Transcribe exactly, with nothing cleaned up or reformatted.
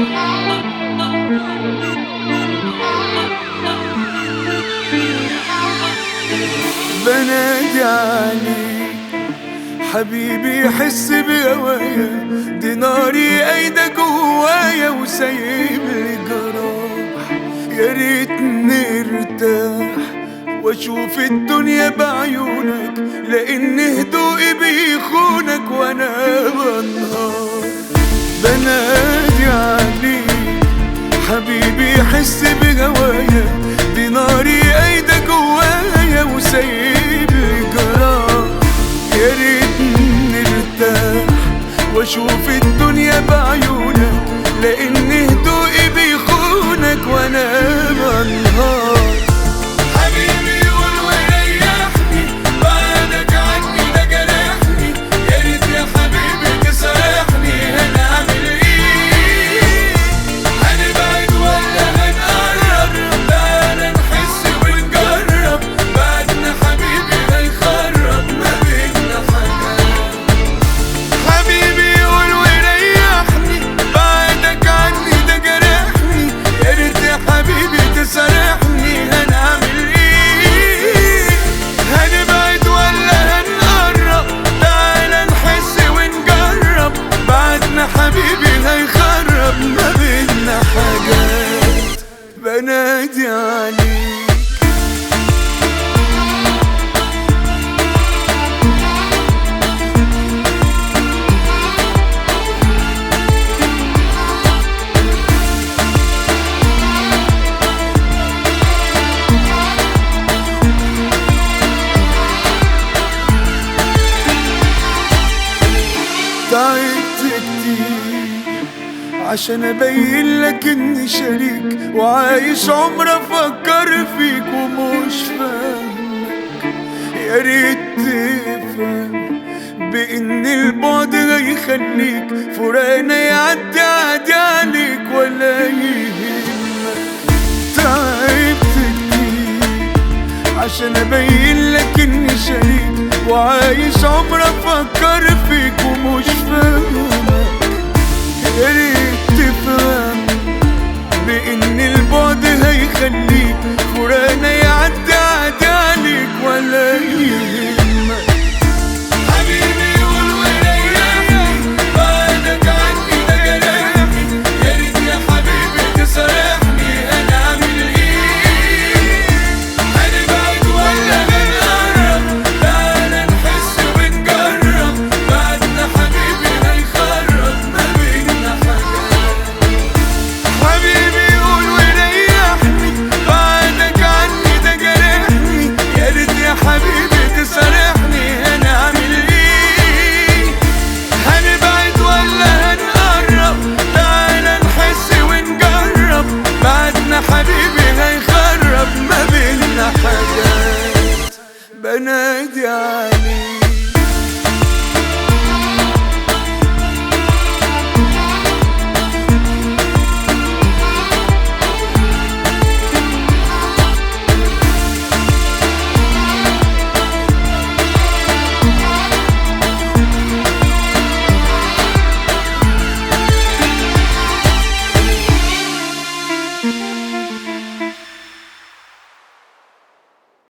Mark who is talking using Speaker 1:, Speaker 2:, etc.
Speaker 1: بنادي عليك حبيبي، حس بهوايا، دي ناري قايدة جوايا وسايب لي جراح. يا ريت نرتاح واشوف الدنيا بعيونك، لان هدوئي بيخونك وانا بنهار. بنادي عليك حبيبي، حس بهوايا، دي ناري قايدة جوايا وسايب لي جراح. يا ريت نرتاح واشوف الدنيا بعيونك، لان هدوئي بيخونك وانا بنهار. حبيبي قول وريحني، بعدك عني ده جرحني. يا ريت يا حبيبي تسامحني، هنعمل ايه؟ هنبعد ولا هنقرب؟ تعالى نحس ونجرب، بعدنا حبيبي هيخرب ما بينا حاجات. حبيبي قول وريحني، بعدك عني ده جرحني. يا ريت يا حبيبي تسامحني، هنعمل ايه؟ هنبعد ولا هنقرب؟ تعالى نحس ونجرب، بعدنا حبيبي هيخرب ما بينا حاجات. بنادي عليك تعبت كتير عشان ابين لك اني شريك، وعايش عمر افكر فيك ومش فاهمك. يا ريت تفهم بان البعد هيخليك، فراقنا يعدي عادي عليك ولا يهمك. تعبت كتير عشان ابين لك اني شريك، وعايش عمر افكر فيك ومش فاهمك. يا ريت